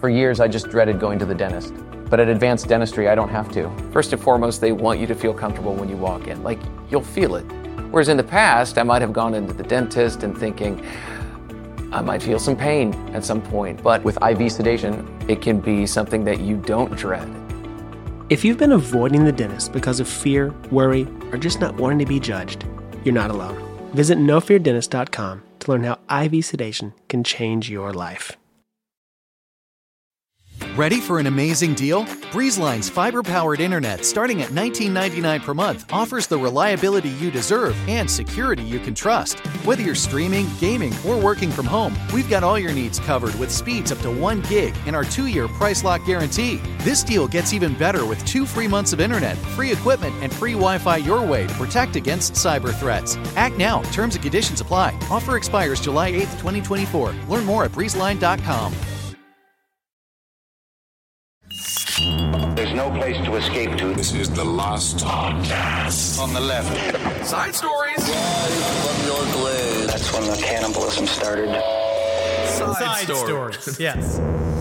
For years, I just dreaded going to the dentist. But at Advanced Dentistry, I don't have to. First and foremost, they want you to feel comfortable when you walk in. Like, you'll feel it. Whereas in the past, I might have gone into the dentist and thinking, I might feel some pain at some point. But with IV sedation, it can be something that you don't dread. If you've been avoiding the dentist because of fear, worry, or just not wanting to be judged, you're not alone. Visit NoFearDentist.com to learn how IV sedation can change your life. Ready for an amazing deal? BreezeLine's fiber-powered internet, starting at $19.99 per month, offers the reliability you deserve and security you can trust. Whether you're streaming, gaming, or working from home, we've got all your needs covered with speeds up to 1 gig and our 2-year price lock guarantee. This deal gets even better with 2 free months of internet, free equipment, and free Wi-Fi your way to protect against cyber threats. Act now. Terms and conditions apply. Offer expires July 8th, 2024. Learn more at breezeline.com. There's no place to escape to. This is the Lost Podcast. On the left. Side stories. From your blade. That's when the cannibalism started. Side stories. Yes.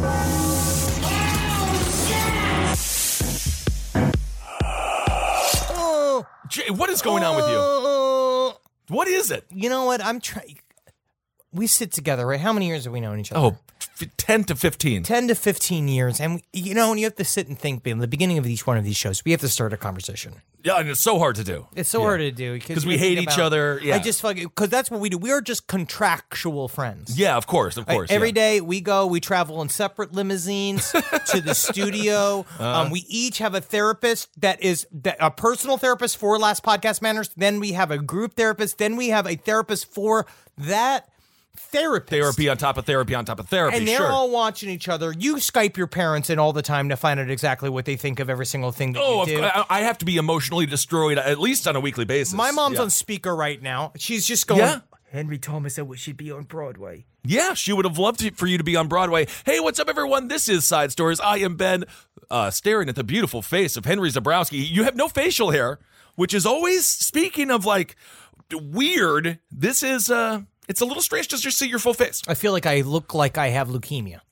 Jay, what is going on with you? What is it? You know what? I'm trying. We sit together, right? How many years have we known each other? Oh, 10 to 15. 10 to 15 years. And, you know, and you have to sit and think, in the beginning of each one of these shows, we have to start a conversation. Yeah, and it's so hard to do. It's so hard to do. Because we hate each other. Yeah. I just fucking, because that's what we do. We are just contractual friends. Yeah, of course. Every day we travel in separate limousines to the studio. We each have a therapist a personal therapist for Last Podcast Manners. Then we have a group therapist. Then we have a therapist for that therapist. Therapy on top of therapy on top of therapy. And they're all watching each other. You Skype your parents in all the time to find out exactly what they think of every single thing that you do. I have to be emotionally destroyed at least on a weekly basis. My mom's on speaker right now. She's just going, Henry Thomas said we should be on Broadway. Yeah, she would have loved for you to be on Broadway. Hey, what's up, everyone? This is Side Stories. I am Ben, staring at the beautiful face of Henry Zebrowski. You have no facial hair, which is always, speaking of, like, weird, this is... It's a little strange to just see your full face. I feel like I look like I have leukemia.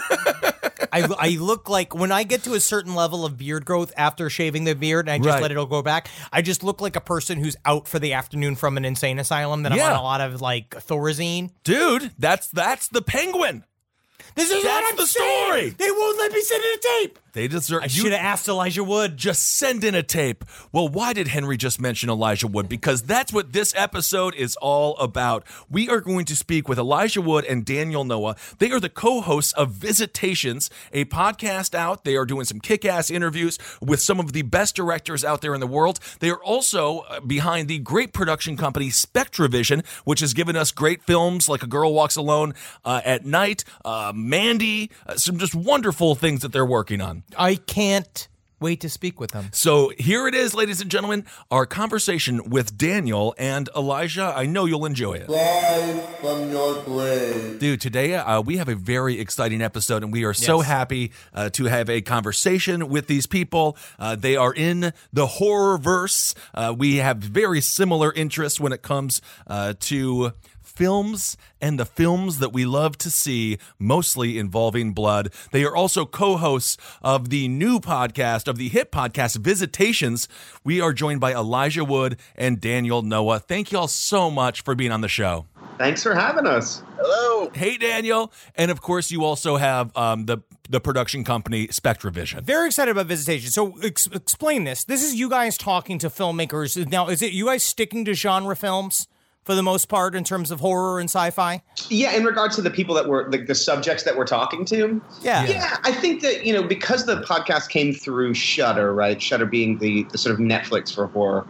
I look like when I get to a certain level of beard growth after shaving the beard and I just let it all go back, I just look like a person who's out for the afternoon from an insane asylum that I'm on a lot of like Thorazine. Dude, that's the Penguin. That's the story. They won't let me send in a tape. They deserve. I should have asked Elijah Wood. Just send in a tape. Well, why did Henry just mention Elijah Wood? Because that's what this episode is all about. We are going to speak with Elijah Wood and Daniel Noah. They are the co-hosts of Visitations, a podcast out. They are doing some kick-ass interviews with some of the best directors out there in the world. They are also behind the great production company SpectraVision, which has given us great films like A Girl Walks Alone at Night, Mandy, some just wonderful things that they're working on. I can't wait to speak with them. So here it is, ladies and gentlemen, our conversation with Daniel and Elijah. I know you'll enjoy it. Live from your blade. Dude, today we have a very exciting episode, and we are so happy to have a conversation with these people. They are in the horror-verse. We have very similar interests when it comes to films and the films that we love to see, mostly involving blood. They are also co-hosts of the new podcast, of the hit podcast, Visitations. We are joined by Elijah Wood and Daniel Noah. Thank y'all so much for being on the show. Thanks for having us. Hello. Hey, Daniel. And of course, you also have the production company SpectraVision. Very excited about Visitation. So explain this. This is you guys talking to filmmakers. Now, is it you guys sticking to genre films for the most part in terms of horror and sci-fi? Yeah, in regards to the people that were the subjects that we're talking to. Yeah, I think that, because the podcast came through Shudder, right? Shudder being the sort of Netflix for horror.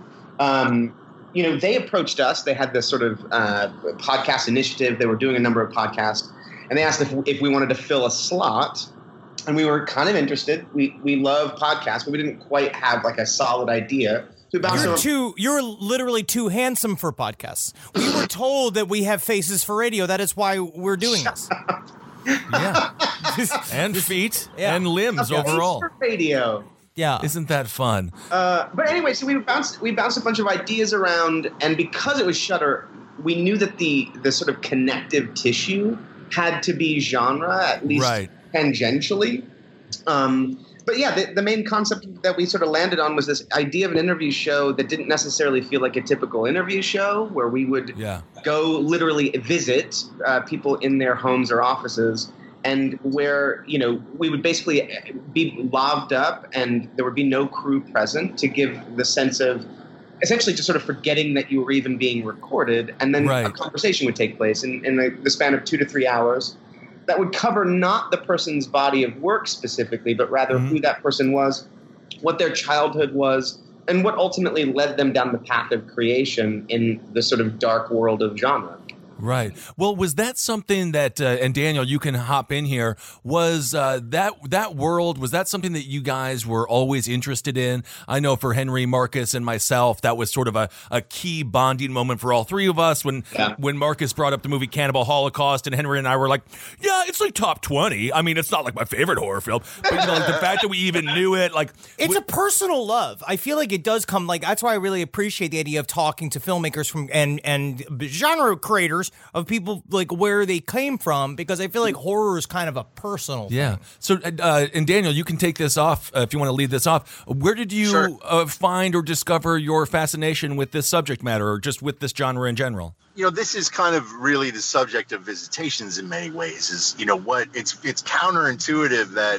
They approached us. They had this sort of podcast initiative. They were doing a number of podcasts, and they asked if we wanted to fill a slot. And we were kind of interested. We love podcasts, but we didn't quite have like a solid idea. You're literally too handsome for podcasts. We were told that we have faces for radio. That is why we're doing this. Yeah. And feet and limbs overall. For radio. Yeah. Isn't that fun? But anyway, so we bounced a bunch of ideas around, and because it was Shudder, we knew that the sort of connective tissue had to be genre, at least tangentially. But yeah, the main concept that we sort of landed on was this idea of an interview show that didn't necessarily feel like a typical interview show, where we would go literally visit people in their homes or offices, and where, you know, we would basically be logged up and there would be no crew present to give the sense of essentially just sort of forgetting that you were even being recorded. And then a conversation would take place in the span of 2 to 3 hours that would cover not the person's body of work specifically, but rather who that person was, what their childhood was, and what ultimately led them down the path of creation in the sort of dark world of genre. Right. Well, was that something that, and Daniel, you can hop in here, was that world, was that something that you guys were always interested in? I know for Henry, Marcus, and myself, that was sort of a key bonding moment for all three of us when Marcus brought up the movie Cannibal Holocaust, and Henry and I were like, yeah, it's like top 20. I mean, it's not like my favorite horror film, but you know, like the fact that we even knew it, like... It's a personal love. I feel like it does come, like, that's why I really appreciate the idea of talking to filmmakers from and genre creators of people, like, where they came from, because I feel like horror is kind of a personal thing. So, and Daniel, you can take this off if you want to lead this off. Where did you find or discover your fascination with this subject matter, or just with this genre in general? You know, this is kind of really the subject of Visitations in many ways. Is, you know, what it's counterintuitive that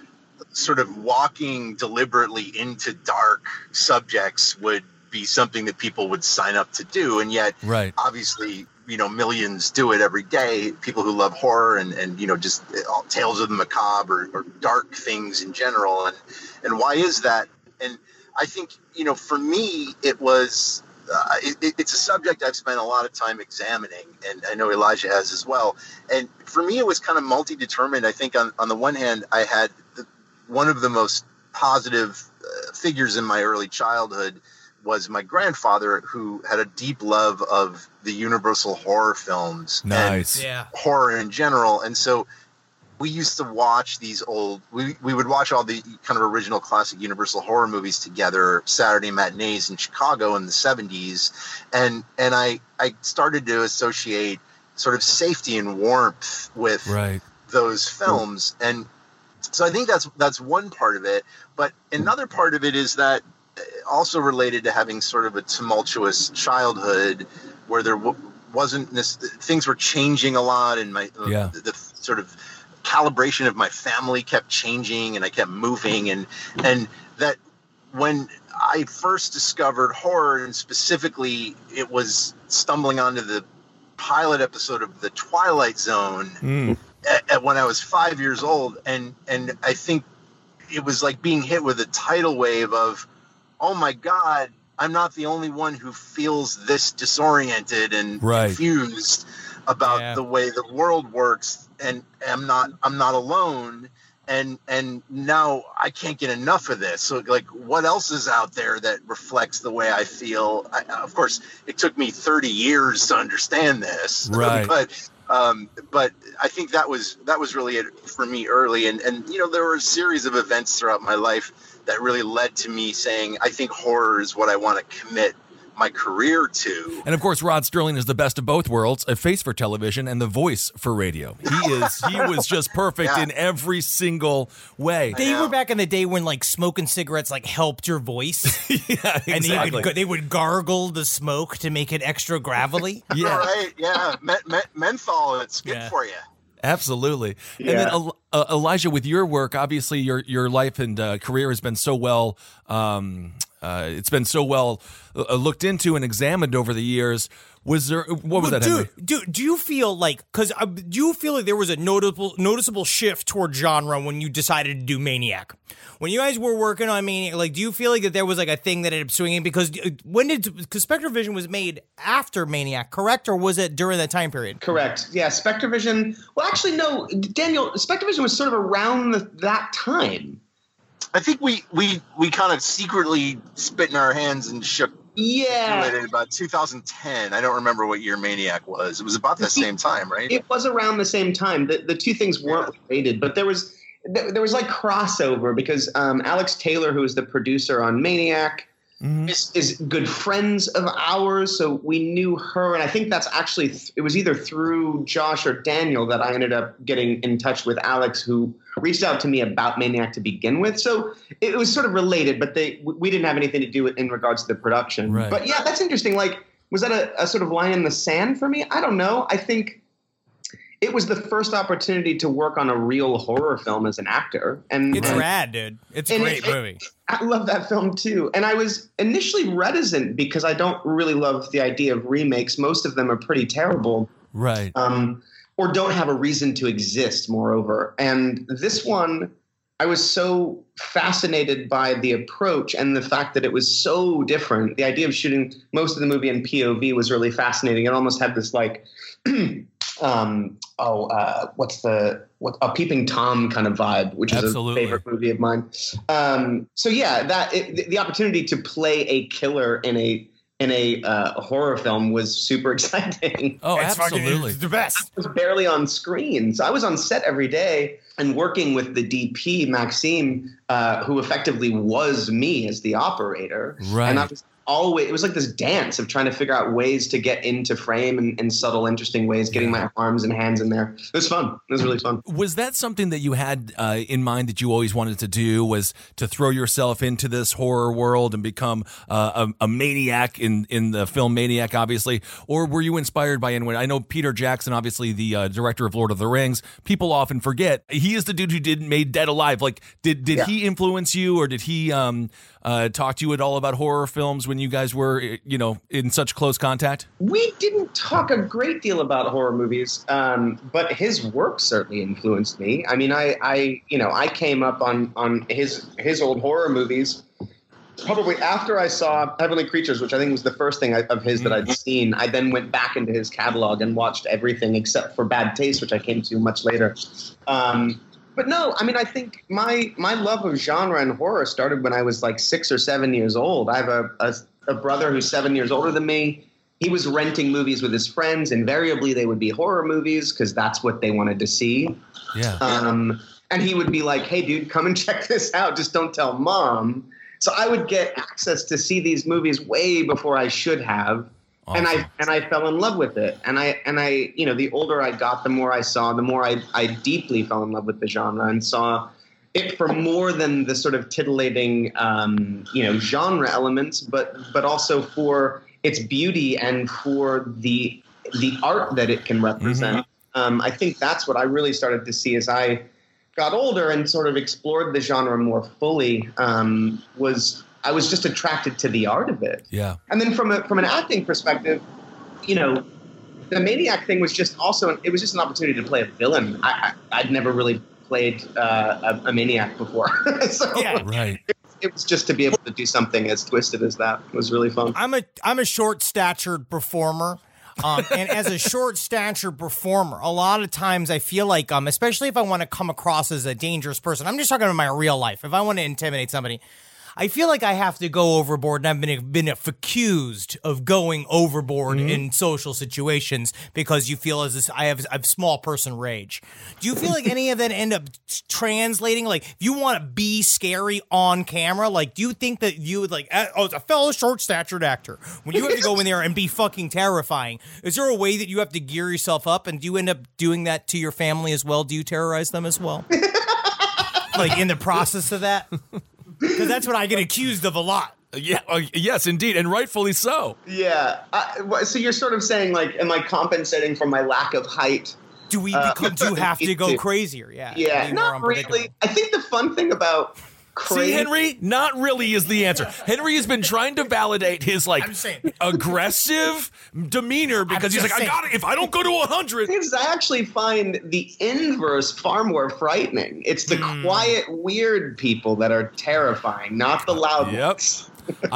sort of walking deliberately into dark subjects would be something that people would sign up to do, and yet obviously, you know, millions do it every day. People who love horror and you know, just tales of the macabre or dark things in general. And why is that? And I think, you know, for me, it was it's a subject I've spent a lot of time examining, and I know Elijah has as well. And for me, it was kind of multi-determined. I think on the one hand, I had one of the most positive figures in my early childhood was my grandfather, who had a deep love of the Universal horror films and horror in general. And so we used to watch these old, we would watch all the kind of original classic Universal horror movies together, Saturday matinees in Chicago in the 70s. And I started to associate sort of safety and warmth with those films. And so I think that's one part of it. But another part of it is that also related to having sort of a tumultuous childhood where there wasn't things were changing a lot, and my the sort of calibration of my family kept changing, and I kept moving, and that when I first discovered horror, and specifically it was stumbling onto the pilot episode of The Twilight Zone when I was 5 years old, and I think it was like being hit with a tidal wave of, oh my God, I'm not the only one who feels this disoriented and confused about the way the world works, and I'm not alone, and now I can't get enough of this. So, like, what else is out there that reflects the way I feel? Of course, it took me 30 years to understand this, but I think that was really it for me early, and you know, there were a series of events throughout my life that really led to me saying, I think horror is what I want to commit my career to. And of course, Rod Sterling is the best of both worlds, a face for television and the voice for radio. He was just perfect in every single way. They were back in the day when, like, smoking cigarettes, like, helped your voice. And they would gargle the smoke to make it extra gravelly. Menthol, it's good for you. Absolutely. And then Elijah, with your work, obviously your life and career has been so well it's been so well looked into and examined over the years. What was that, Henry? Do you feel like, there was a noticeable shift toward genre when you decided to do Maniac? When you guys were working on Maniac, like, do you feel like that there was like a thing that ended up swinging? Because SpectreVision was made after Maniac, correct? Or was it during that time period? Correct. Yeah, SpectreVision. Well, actually, no, Daniel, SpectreVision was sort of around that time. I think we kind of secretly spit in our hands and shook. Yeah. In about 2010. I don't remember what year Maniac was. It was about the same time, right? It was around the same time. The two things weren't related, but there was like crossover because Alex Taylor, who was the producer on Maniac, is good friends of ours. So we knew her. And I think that's actually, it was either through Josh or Daniel that I ended up getting in touch with Alex, who reached out to me about Maniac to begin with. So it was sort of related, but we didn't have anything to do with in regards to the production. Right. But yeah, that's interesting. Like, was that a sort of line in the sand for me? I don't know. I think it was the first opportunity to work on a real horror film as an actor. And it's rad, dude. It's a great movie. I love that film too. And I was initially reticent because I don't really love the idea of remakes. Most of them are pretty terrible. Right. Or don't have a reason to exist, moreover. And this one, I was so fascinated by the approach and the fact that it was so different. The idea of shooting most of the movie in POV was really fascinating. It almost had this like, a Peeping Tom kind of vibe, which Absolutely. is a favorite movie of mine. So yeah, the opportunity to play a killer in a horror film was super exciting. Oh, absolutely. It's the best. I was barely on screen. So I was on set every day and working with the DP, Maxime, who effectively was me as the operator. Right. And I was it was like this dance of trying to figure out ways to get into frame in subtle, interesting ways, getting my arms and hands in there. It was fun. It was really fun. Was that something that you had in mind that you always wanted to do, was to throw yourself into this horror world and become a maniac in the film Maniac, obviously? Or were you inspired by anyone? I know Peter Jackson, obviously the director of Lord of the Rings. People often forget he is the dude who made Dead Alive. Like, did he influence you, or did he talk to you at all about horror films when you guys were, in such close contact? We didn't talk a great deal about horror movies, but his work certainly influenced me. I mean, I came up on his old horror movies probably after I saw Heavenly Creatures, which I think was the first thing of his that I'd seen. I then went back into his catalog and watched everything except for Bad Taste, which I came to much later. But no, I mean, I think my love of genre and horror started when I was like 6 or 7 years old. I have a brother who's 7 years older than me. He was renting movies with his friends. Invariably, they would be horror movies because that's what they wanted to see. Yeah. And he would be like, hey, dude, come and check this out. Just don't tell mom. So I would get access to see these movies way before I should have. Awesome. And I fell in love with it. And I the older I got, the more I saw, the more I deeply fell in love with the genre and saw it for more than the sort of titillating, genre elements, but also for its beauty and for the art that it can represent. Mm-hmm. I think that's what I really started to see as I got older and sort of explored the genre more fully. I was just attracted to the art of it. Yeah. And then from an acting perspective, the Maniac thing was just it was just an opportunity to play a villain. I'd never really played a Maniac before. So yeah, right. It was just to be able to do something as twisted as that. It was really fun. I'm a short-statured performer. And as a short-statured performer, a lot of times I feel like, especially if I want to come across as a dangerous person, I'm just talking about my real life. If I want to intimidate somebody, I feel like I have to go overboard, and I've been accused of going overboard in social situations because you feel as I have small person rage. Do you feel like any of that end up translating? Like, if you want to be scary on camera, like, do you think that you would as a fellow short-statured actor, when you have to go in there and be fucking terrifying, is there a way that you have to gear yourself up, and do you end up doing that to your family as well? Do you terrorize them as well? Like, in the process of that? Because that's what I get accused of a lot. Yeah. Yes, indeed. And rightfully so. Yeah. So you're sort of saying, like, am I compensating for my lack of height? Do we have to go crazier? Yeah. Yeah. Not really. I think the fun thing about See, Henry, not really is the answer. Henry has been trying to validate his aggressive demeanor because he's like, I got it. If I don't go to 100. I actually find the inverse far more frightening. It's the quiet, weird people that are terrifying, not the loud ones.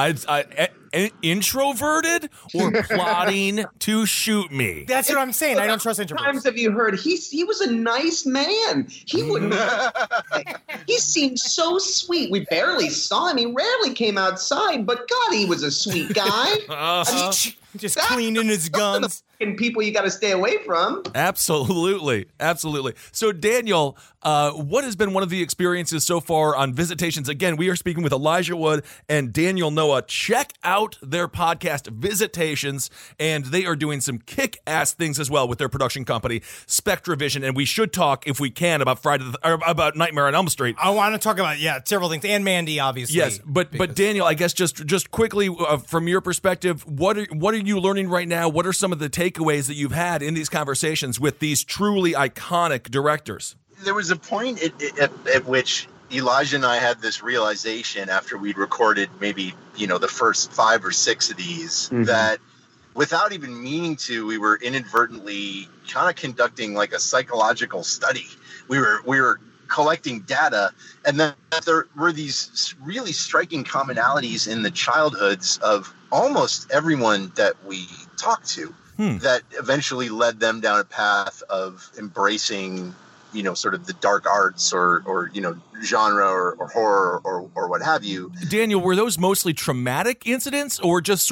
Introverted or plotting to shoot me. That's what I'm saying. I don't trust introverts. Times have you heard he was a nice man? He wouldn't. He seemed so sweet. We barely saw him. He rarely came outside, but God, he was a sweet guy. Just cleaning his guns. And people you got to stay away from. Absolutely. So, Daniel, what has been one of the experiences so far on Visitations? Again, we are speaking with Elijah Wood and Daniel Noah. Check out their podcast, Visitations, and they are doing some kick-ass things as well with their production company, SpectraVision. And we should talk, if we can, about about Nightmare on Elm Street. I want to talk about several things, and Mandy, obviously. Yes, but Daniel, I guess just quickly from your perspective, what are you learning right now? What are some of the takeaways that you've had in these conversations with these truly iconic directors? There was a point at which Elijah and I had this realization after we'd recorded maybe, the first 5 or 6 of these, that without even meaning to, we were inadvertently kind of conducting like a psychological study. We were collecting data, and then there were these really striking commonalities in the childhoods of almost everyone that we talked to that eventually led them down a path of embracing, sort of the dark arts or genre or horror or what have you. Daniel, were those mostly traumatic incidents or just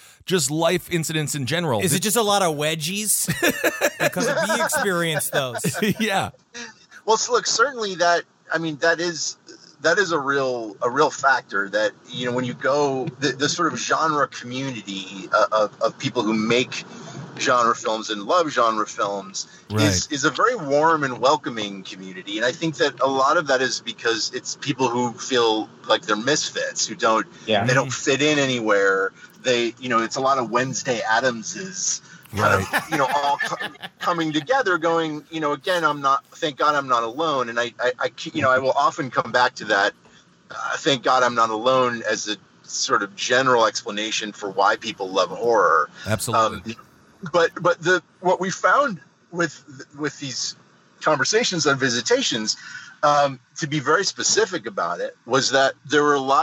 life incidents in general? Is it just a lot of wedgies? Because we experienced those. Yeah. Well, so look, certainly that is a real factor that, when you go, the sort of genre community of people who make genre films and love genre films is a very warm and welcoming community. And I think that a lot of that is because it's people who feel like they're misfits, who don't fit in anywhere. It's a lot of Wednesday Addamses kind of, all coming together going, again, thank God I'm not alone. And I will often come back to that. Thank God I'm not alone as a sort of general explanation for why people love horror. Absolutely. But what we found with these conversations on Visitations, to be very specific about it, was that there were a lot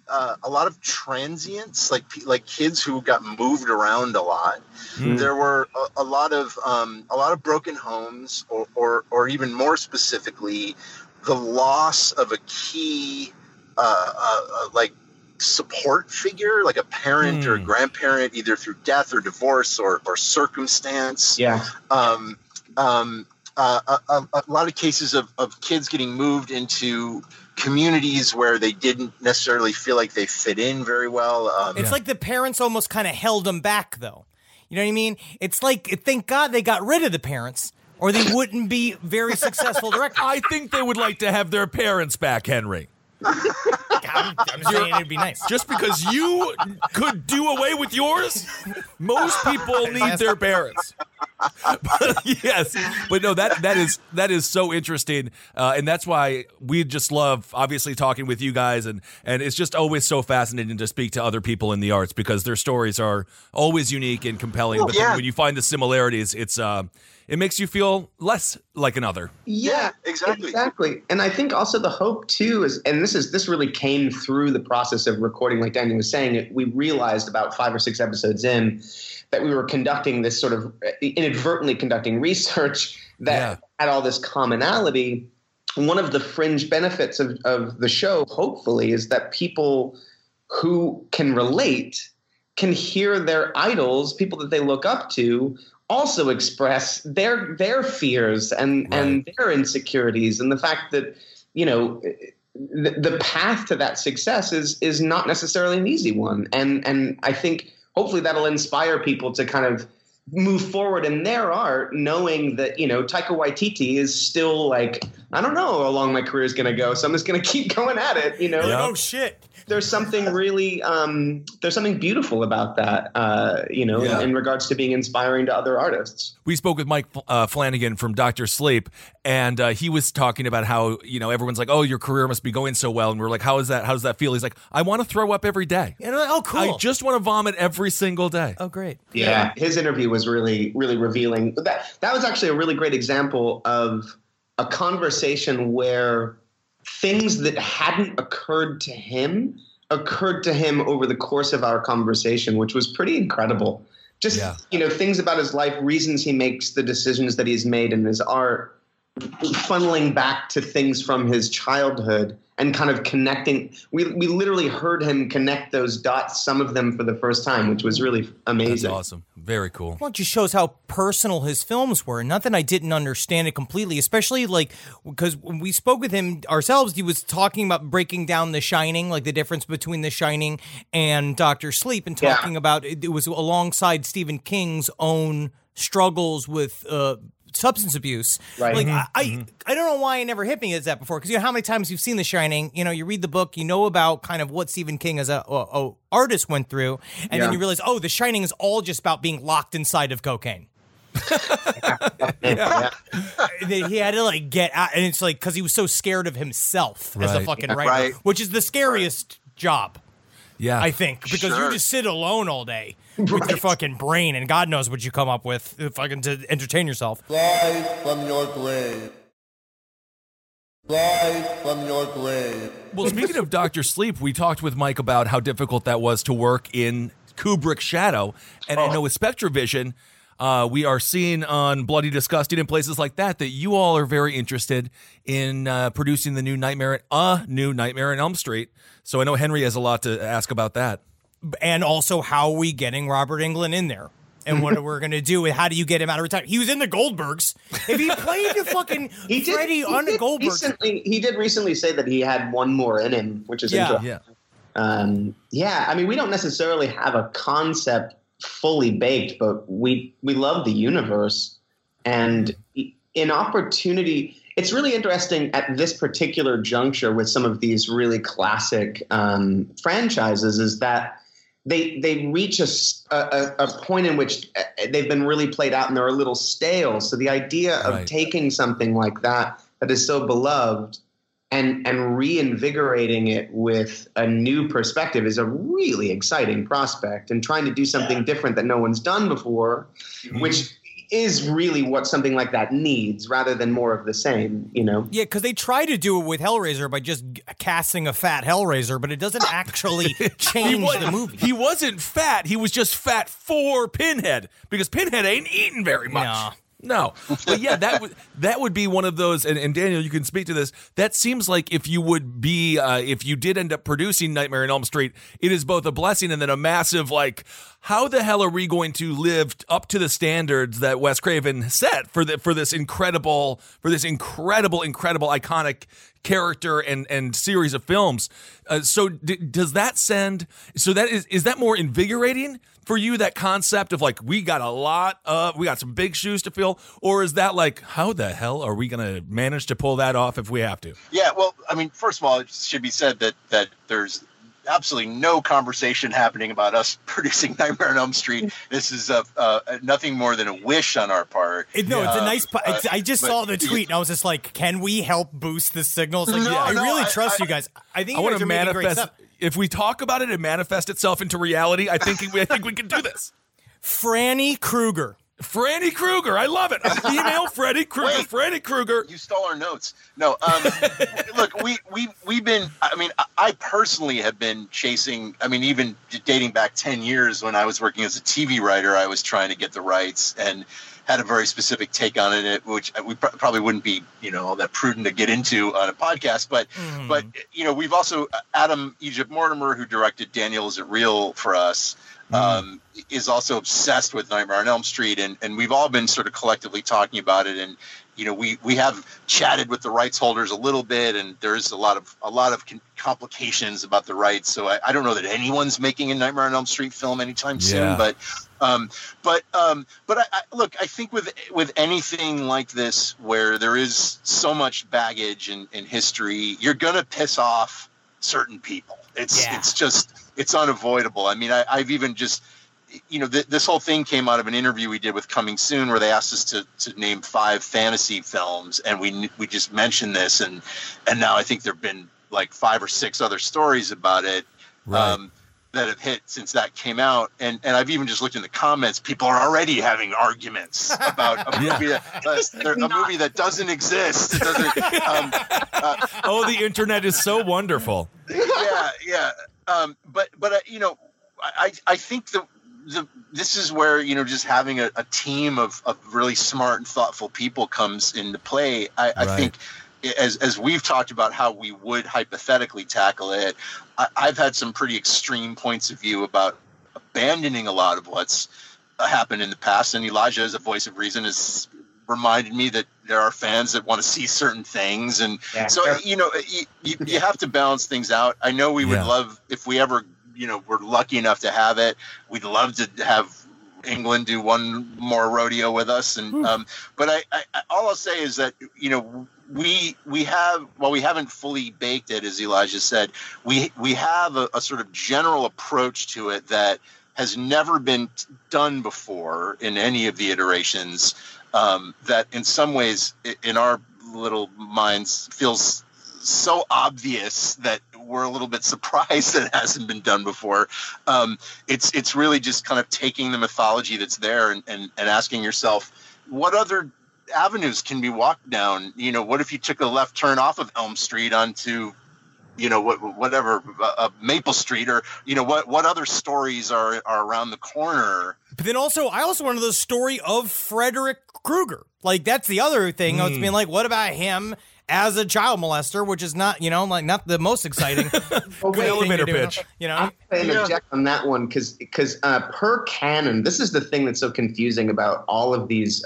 of transients, like kids who got moved around a lot. There were a lot of broken homes, or even more specifically, the loss of a key support figure, like a parent or a grandparent, either through death or divorce or circumstance. Yeah. A lot of cases of kids getting moved into communities where they didn't necessarily feel like they fit in very well. It's like the parents almost kind of held them back, though. You know what I mean? It's like, thank God they got rid of the parents, or they wouldn't be very successful directors. I think they would like to have their parents back, Henry. I'm saying it'd be nice. Just because you could do away with yours, most people need their parents. Yes, but no, that is so interesting, and that's why we just love obviously talking with you guys, and it's just always so fascinating to speak to other people in the arts because their stories are always unique and compelling. But then when you find the similarities, it makes you feel less like another. Yeah, exactly. And I think also the hope too is, and this really came through the process of recording, like Daniel was saying, we realized about 5 or 6 episodes in that we were conducting this sort of inadvertently conducting research that had all this commonality. One of the fringe benefits of the show, hopefully, is that people who can relate can hear their idols, people that they look up to, also express their fears and their insecurities, and the fact that, the path to that success is not necessarily an easy one. And I think hopefully that'll inspire people to kind of move forward in their art, knowing that, Taika Waititi is still like, I don't know how long my career is going to go, so I'm just going to keep going at it, Oh, shit. There's something really, there's something beautiful about that, in regards to being inspiring to other artists. We spoke with Mike Flanagan from Dr. Sleep, and he was talking about how, everyone's like, oh, your career must be going so well. And we're like, how does that feel? He's like, I want to throw up every day. Oh, cool. I just want to vomit every single day. Oh, great. Yeah. His interview was really, really revealing. That was actually a really great example of a conversation where things that hadn't occurred to him over the course of our conversation, which was pretty incredible. Just, things about his life, reasons he makes the decisions that he's made in his art funneling back to things from his childhood and kind of connecting. We literally heard him connect those dots, some of them for the first time, which was really amazing. That's awesome. Very cool. Well, it just shows how personal his films were. Not that I didn't understand it completely, especially like because when we spoke with him ourselves, he was talking about breaking down The Shining, like the difference between The Shining and Dr. Sleep, and talking about it was alongside Stephen King's own struggles with substance abuse. Right. Like I don't know why it never hit me as that before, because you know how many times you've seen The Shining, you know, you read the book, you know about kind of what Stephen King as a artist went through, and then you realize, oh, The Shining is all just about being locked inside of cocaine. He had to like get out, and it's like because he was so scared of himself as a fucking writer, which is the scariest job. Yeah, I think, because you just sit alone all day with your fucking brain, and God knows what you come up with fucking to entertain yourself. Live from your grave. Live from your grave. Well, speaking of Dr. Sleep, we talked with Mike about how difficult that was to work in Kubrick's shadow, and I know with SpectraVision, we are seeing on Bloody Disgusting and places like that you all are very interested in producing the new Nightmare on Elm Street. So I know Henry has a lot to ask about that. And also, how are we getting Robert Englund in there? And what we're going to do, and how do you get him out of retirement? He was in the Goldbergs. If he played the fucking Freddy on the Goldbergs. He did recently say that he had one more in him, which is interesting. I mean, we don't necessarily have a concept fully baked, but we love the universe. And in opportunity, it's really interesting at this particular juncture with some of these really classic franchises is that they reach a point in which they've been really played out and they're a little stale. So the idea of taking something like that is so beloved and reinvigorating it with a new perspective is a really exciting prospect, and trying to do something different that no one's done before, which is really what something like that needs rather than more of the same, you know? Yeah, because they try to do it with Hellraiser by just casting a fat Hellraiser, but it doesn't actually change the movie. He wasn't fat. He was just fat for Pinhead, because Pinhead ain't eating very much. No. But yeah, that would be one of those, and Daniel, you can speak to this. That seems like if you would be, if you did end up producing Nightmare on Elm Street, it is both a blessing and then a massive, like, how the hell are we going to live up to the standards that Wes Craven set for this incredible, iconic character and series of films? So does that send? So that is that more invigorating for you, that concept of like we got some big shoes to fill, or is that like how the hell are we going to manage to pull that off if we have to? Yeah, well, I mean, first of all, it should be said that there's absolutely no conversation happening about us producing Nightmare on Elm Street. This is nothing more than a wish on our part. It's a nice. I just saw the tweet and I was just like, "Can we help boost the signals?" Like, I really trust you guys. I think you guys are making great stuff. If we talk about it and manifest itself into reality, I think we can do this. Franny Krueger, I love it. Email Freddy Krueger. Wait, Freddy Krueger. You stole our notes. No, look, we've been. I mean, I personally have been chasing. I mean, even dating back 10 years when I was working as a TV writer, I was trying to get the rights and had a very specific take on it, which we probably wouldn't be, all that prudent to get into on a podcast. But we've also Adam Egypt Mortimer, who directed Daniel Is It Real for us. Is also obsessed with Nightmare on Elm Street, and we've all been sort of collectively talking about it, and we have chatted with the rights holders a little bit, and there's a lot of complications about the rights. So I don't know that anyone's making a Nightmare on Elm Street film anytime soon. But look, I think with anything like this where there is so much baggage in history, you're gonna piss off certain people. It's unavoidable. I mean, I've even just, this whole thing came out of an interview we did with Coming Soon, where they asked us to name 5 fantasy films, and we just mentioned this, and now I think there've been like 5 or 6 other stories about it that have hit since that came out, and I've even just looked in the comments. People are already having arguments about a movie a movie that doesn't exist. It doesn't. The internet is so wonderful. Yeah. But I think that this is where, just having a team of really smart and thoughtful people comes into play. I think as we've talked about how we would hypothetically tackle it, I've had some pretty extreme points of view about abandoning a lot of what's happened in the past. And Elijah, as a voice of reason, has reminded me that there are fans that want to see certain things. And you have to balance things out. I know we would love, if we ever, we're lucky enough to have it, we'd love to have England do one more rodeo with us. And but I all I'll say is that, we have, while we haven't fully baked it, as Elijah said, we have a sort of general approach to it that has never been done before in any of the iterations, that in some ways in our little minds feels so obvious that we're a little bit surprised that it hasn't been done before. It's really just kind of taking the mythology that's there and asking yourself, what other avenues can be walked down? What if you took a left turn off of Elm Street onto, whatever, Maple Street, or, what other stories are around the corner? But then also, I also wanted the story of Frederick Krueger. Like, that's the other thing. It's been like, what about him as a child molester, which is not, not the most exciting. Elevator pitch. I'm going to object on that one because per canon, this is the thing that's so confusing about all of these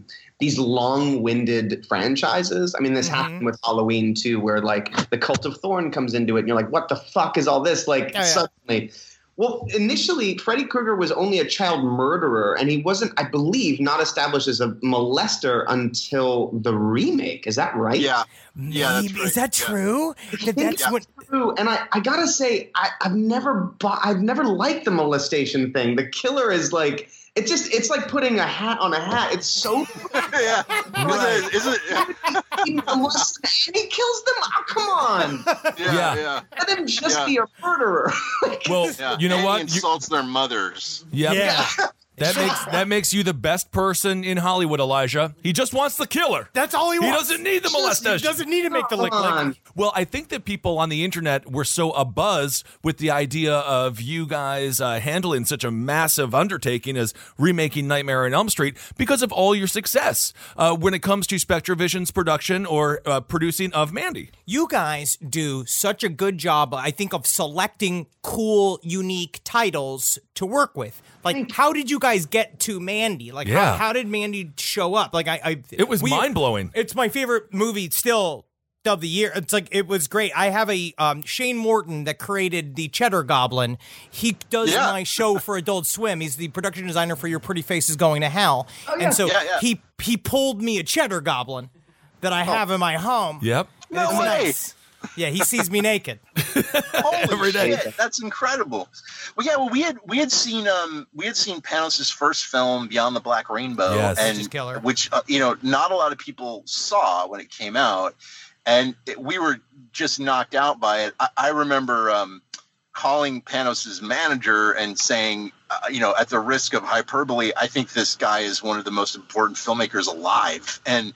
long-winded franchises. I mean, this happened with Halloween too, where like the Cult of Thorn comes into it, and you're like, "What the fuck is all this?" Suddenly. Well, initially, Freddy Krueger was only a child murderer, and he wasn't, I believe, not established as a molester until the remake. Is that right? Yeah. Yeah, that's right. Is that true? That's true. And I gotta say, I've never liked the molestation thing. The killer is like, it's like putting a hat on a hat. It's so yeah. Right. Isn't it? And he kills them. Oh, come on. Yeah. Let him just be a murderer. Well, you know and what? He insults their mothers. Yep. Yeah. That makes you the best person in Hollywood, Elijah. He just wants the killer. That's all he wants. He doesn't need the molestation. He doesn't need to make the lick. Well, I think that people on the internet were so abuzz with the idea of you guys handling such a massive undertaking as remaking Nightmare on Elm Street because of all your success when it comes to SpectraVision's production or producing of Mandy. You guys do such a good job, I think, of selecting cool, unique titles to work with. Like, how did you guys get to Mandy? Like, how did Mandy show up? Like, it was mind-blowing. It's my favorite movie still of the year. It's like, it was great. I have a Shane Morton that created the Cheddar Goblin. He does my show for Adult Swim. He's the production designer for Your Pretty Face is Going to Hell. And so he pulled me a Cheddar Goblin that I have in my home. Yep. No way. Nice. Yeah, he sees me naked. Holy shit, that's incredible. Well, we had seen Panos' first film, Beyond the Black Rainbow, which not a lot of people saw when it came out, and we were just knocked out by it. I remember calling Panos' manager and saying, at the risk of hyperbole, I think this guy is one of the most important filmmakers alive. And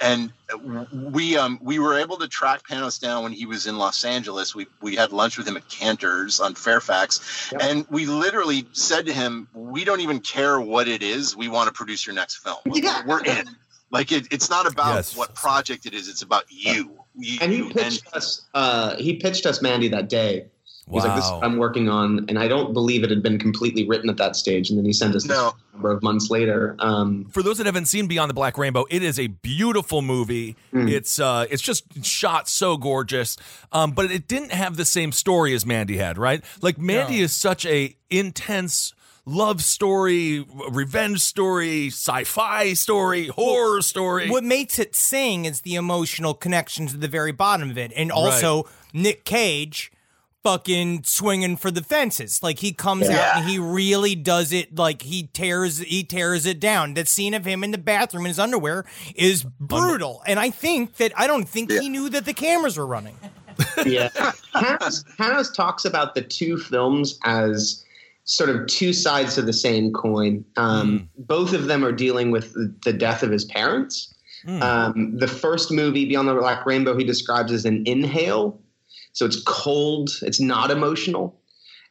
we were able to track Panos down when he was in Los Angeles. We had lunch with him at Cantor's on Fairfax, and we literally said to him, "We don't even care what it is. We want to produce your next film. We're in." Like it's not about what project it is; it's about you. And he pitched us. He pitched us Mandy that day. He's like, "This is what I'm working on," and I don't believe it had been completely written at that stage. And then he sent us this a number of months later. For those that haven't seen Beyond the Black Rainbow, it is a beautiful movie. It's just shot so gorgeous, but it didn't have the same story as Mandy had, right? Like Mandy is such a intense love story, revenge story, sci-fi story, horror story. What makes it sing is the emotional connection to the very bottom of it, and also Nick Cage fucking swinging for the fences. Like, he comes out and he really does it. Like, he tears it down. That scene of him in the bathroom in his underwear is brutal. And I don't think he knew that the cameras were running. Yeah. Panos talks about the two films as sort of two sides of the same coin. Both of them are dealing with the death of his parents. The first movie, Beyond the Black Rainbow, he describes as an inhale. So it's cold. It's not emotional.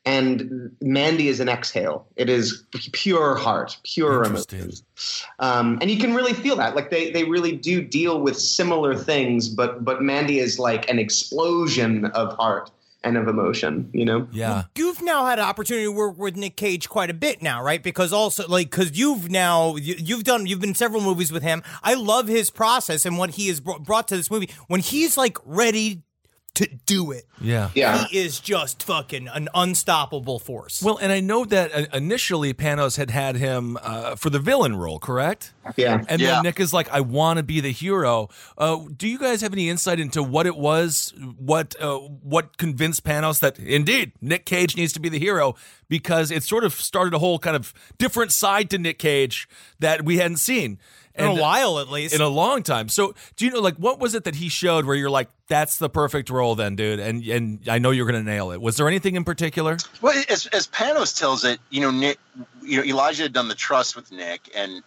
And Mandy is an exhale. It is pure heart, pure emotions. And you can really feel that. Like they really do deal with similar things, but Mandy is like an explosion of heart and of emotion, you know? Yeah. Well, you've now had an opportunity to work with Nick Cage quite a bit now, right? Because also, because you've been in several movies with him. I love his process and what he has brought to this movie. When he's like ready to do it. Yeah. He is just fucking an unstoppable force. Well, and I know that initially Panos had him for the villain role, correct? Yeah. And then Nick is like, I want to be the hero. Do you guys have any insight into what it was, what convinced Panos that indeed Nick Cage needs to be the hero? Because it sort of started a whole kind of different side to Nick Cage that we hadn't seen. In a while, at least. In a long time. So, do you know, like, what was it that he showed where you're like, that's the perfect role then, dude? And I know you're going to nail it. Was there anything in particular? Well, as Panos tells it, Nick, Elijah had done the trust with Nick, and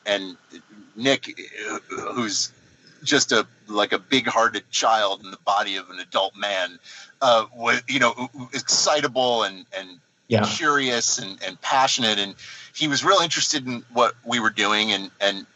Nick, who's just a big-hearted child in the body of an adult man, was, excitable and curious and passionate, and he was real interested in what we were doing, and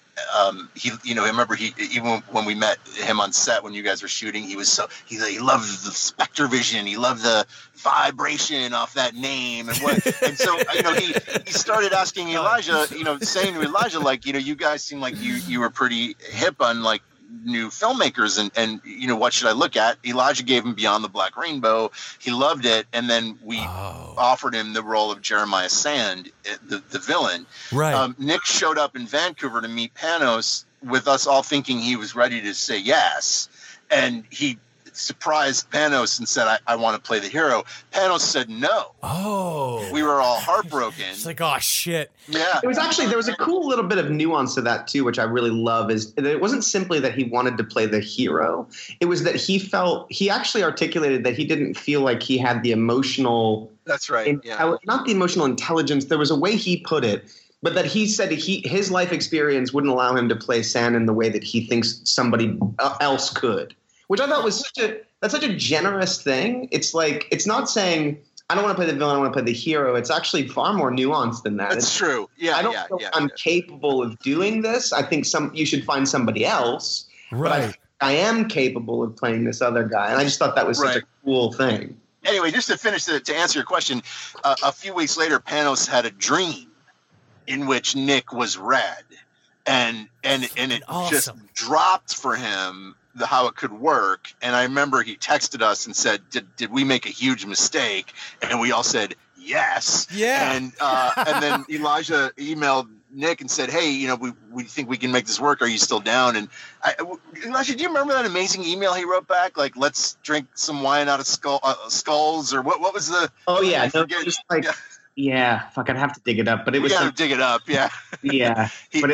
he, I remember even when we met him on set when you guys were shooting, he loved the Spectre vision, he loved the vibration off that name, and so he started asking Elijah, saying to Elijah, like, you guys seem like you were pretty hip on like new filmmakers, and what should I look at? Elijah gave him Beyond the Black Rainbow. He loved it, and then we offered him the role of Jeremiah Sand, the villain. Right. Nick showed up in Vancouver to meet Panos, with us all thinking he was ready to say yes, and he surprised Panos and said, I want to play the hero. Panos said no. Oh. We were all heartbroken. It's like, oh, shit. Yeah. It was actually, there was a cool little bit of nuance to that too, which I really love, is that it wasn't simply that he wanted to play the hero. It was that he actually articulated that he didn't feel like he had the emotional. That's right. Not the emotional intelligence. There was a way he put it, but that he said his life experience wouldn't allow him to play San in the way that he thinks somebody else could. Which I thought was such a generous thing. It's like, it's not saying, I don't want to play the villain, I want to play the hero. It's actually far more nuanced than that. That's true. Yeah. I don't know if I'm capable of doing this. I think you should find somebody else. Right. But I am capable of playing this other guy. And I just thought that was such a cool thing. Anyway, just to finish, to answer your question, a few weeks later, Panos had a dream in which Nick was red. And it just dropped for him how it could work. And I remember he texted us and said, did we make a huge mistake? And we all said yes. Yeah. And then Elijah emailed Nick and said, hey, we think we can make this work. Are you still down? And Elijah, do you remember that amazing email he wrote back? Like, let's drink some wine out of skulls, or what was the? Oh yeah, no, just like fuck, I'd have to dig it up, but it was. You gotta dig it up, yeah. Yeah,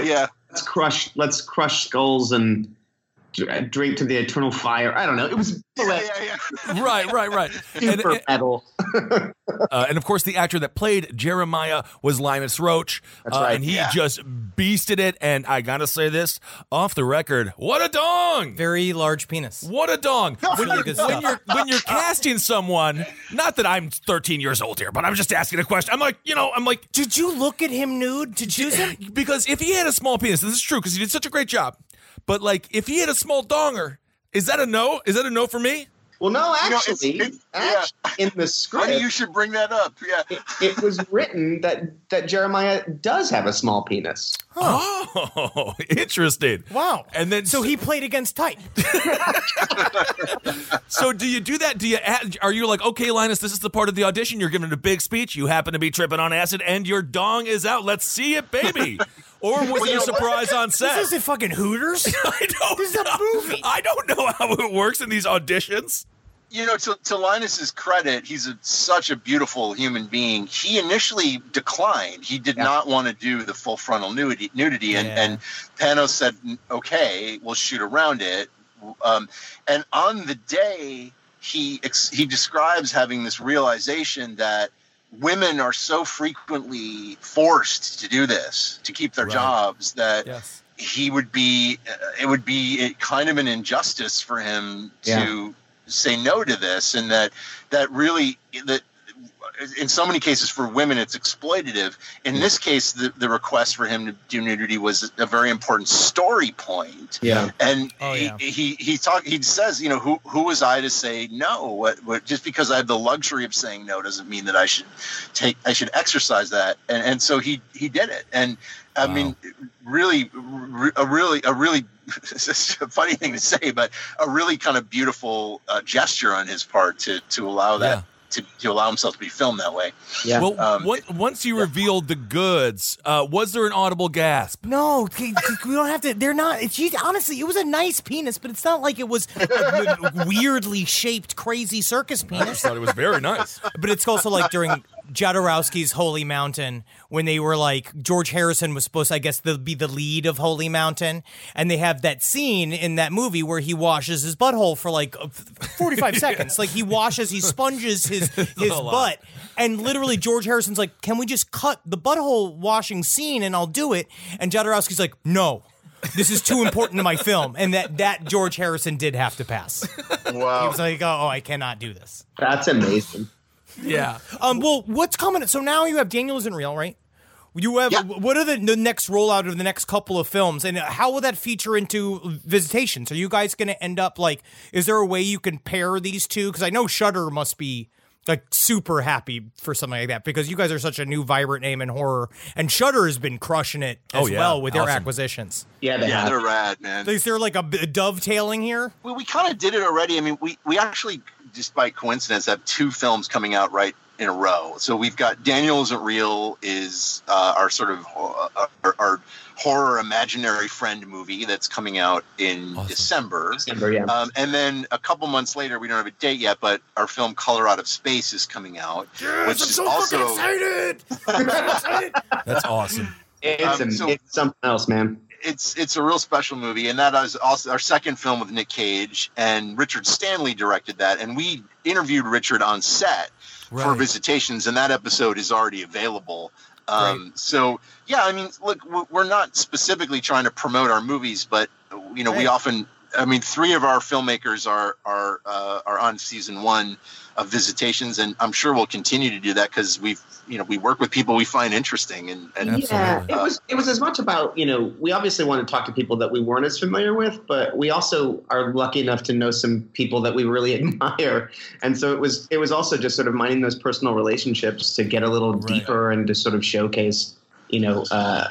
let's crush skulls and drink to the eternal fire. I don't know. It was right. Super metal. And of course, the actor that played Jeremiah was Linus Roach. That's right. And he just beasted it. And I gotta say this off the record: what a dong! Very large penis. What a dong! When you're casting someone, not that I'm 13 years old here, but I'm just asking a question. I'm like, did you look at him nude to choose him? Because if he had a small penis, this is true because he did such a great job. But like, if he had a small donger, is that a no? Is that a no for me? Well, no, actually, in the script, funny you should bring that up. Yeah, it was written that Jeremiah does have a small penis. Huh. Oh, interesting. Wow. And then so he played against type. So do you do that? Are you like, okay, Linus, this is the part of the audition. You're giving a big speech. You happen to be tripping on acid, and your dong is out. Let's see it, baby. Or was it a surprise on set? This isn't fucking Hooters. I don't This is a movie. I don't know how it works in these auditions. To Linus's credit, he's such a beautiful human being. He initially declined. He did not want to do the full frontal nudity, and Panos said, okay, we'll shoot around it. And on the day, he describes having this realization that women are so frequently forced to do this, to keep their jobs, that it would be kind of an injustice for him to say no to this, and that really in so many cases for women, it's exploitative. In this case, the request for him to do nudity was a very important story point. Yeah. And he says, you know, who was I to say no? What just because I have the luxury of saying no doesn't mean that I should exercise that. And so he did it. And I mean, really, a really it's a funny thing to say, but a really kind of beautiful gesture on his part to allow that to allow himself to be filmed that way. Yeah. Well, once you revealed the goods, was there an audible gasp? No, we don't have to. They're not. Honestly, it was a nice penis, but it's not like it was a weirdly shaped, crazy circus penis. I just thought it was very nice. But it's also like during Jodorowsky's Holy Mountain, when they were like, George Harrison was supposed to, I guess, be the lead of Holy Mountain, and they have that scene in that movie where he washes his butthole for like 45 seconds. Like he sponges his butt, and literally George Harrison's like, can we just cut the butthole washing scene and I'll do it? And Jodorowsky's like, no. This is too important to my film. And that George Harrison did have to pass. Wow. He was like, oh, I cannot do this. That's amazing. Yeah. Well, what's coming? So now you have Daniel Isn't Real, right? You have what are the next rollout of the next couple of films, and how will that feature into Visitations? Are you guys going to end up like? Is there a way you can pair these two? Because I know Shudder must be like super happy for something like that because you guys are such a new vibrant name in horror, and Shudder has been crushing it as well with their acquisitions. Yeah, they're rad, man. Is there like a dovetailing here? Well, we kind of did it already. I mean, we actually, just by coincidence, have two films coming out right in a row. So we've got Daniel Isn't Real is our sort of our horror imaginary friend movie that's coming out in December. Yeah. And then a couple months later, we don't have a date yet, but our film Color Out of Space is coming out. Yes, which I'm is so also excited. That's awesome. It's something else, man. It's a real special movie, and that is also our second film with Nick Cage, and Richard Stanley directed that, and we interviewed Richard on set for Visitations, and that episode is already available. So yeah, I mean, look, we're not specifically trying to promote our movies, but you know, we often, I mean, 3 of our filmmakers are on season 1 of Visitations, and I'm sure we'll continue to do that because we work with people we find interesting, and yeah, it was as much about, you know, we obviously want to talk to people that we weren't as familiar with, but we also are lucky enough to know some people that we really admire, and so it was also just sort of minding those personal relationships to get a little deeper and to sort of showcase, you know,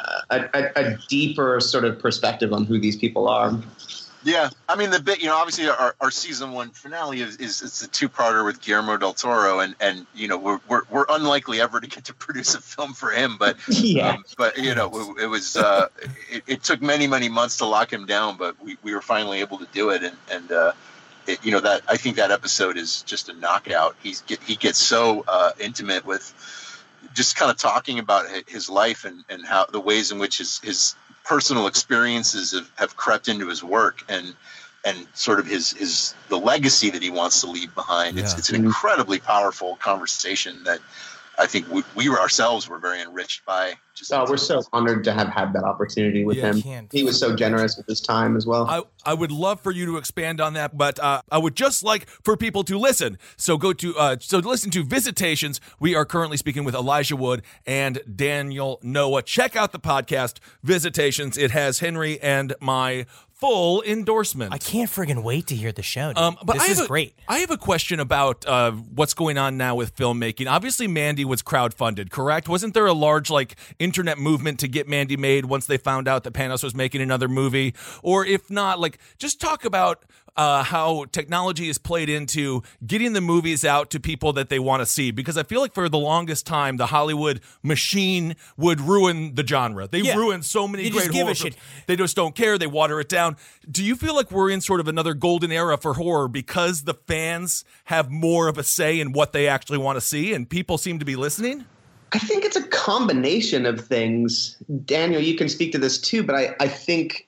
a deeper sort of perspective on who these people are. Yeah, I mean, obviously our season 1 finale is it's a 2-parter with Guillermo del Toro, and you know, we're unlikely ever to get to produce a film for him, but but you know, it was it took many months to lock him down, but we were finally able to do it, and you know, that I think that episode is just a knockout. He gets so intimate with just kind of talking about his life and how the ways in which his personal experiences have crept into his work and sort of the legacy that he wants to leave behind. Yeah. It's an incredibly powerful conversation that I think we ourselves were very enriched by. We're so honored to have had that opportunity with him. He was so generous with his time as well. I would love for you to expand on that, but I would just like for people to listen. So go to listen to Visitations. We are currently speaking with Elijah Wood and Daniel Noah. Check out the podcast Visitations. It has Henry and my full endorsement. I can't friggin' wait to hear the show. But this is great. I have a question about what's going on now with filmmaking. Obviously, Mandy was crowdfunded, correct? Wasn't there a large internet movement to get Mandy made once they found out that Panos was making another movie? Or if not, just talk about how technology is played into getting the movies out to people that they want to see. Because I feel like for the longest time, the Hollywood machine would ruin the genre. They ruin so many great horror films. They just don't care. They water it down. Do you feel like we're in sort of another golden era for horror because the fans have more of a say in what they actually want to see and people seem to be listening? I think it's a combination of things. Daniel, you can speak to this too, but I think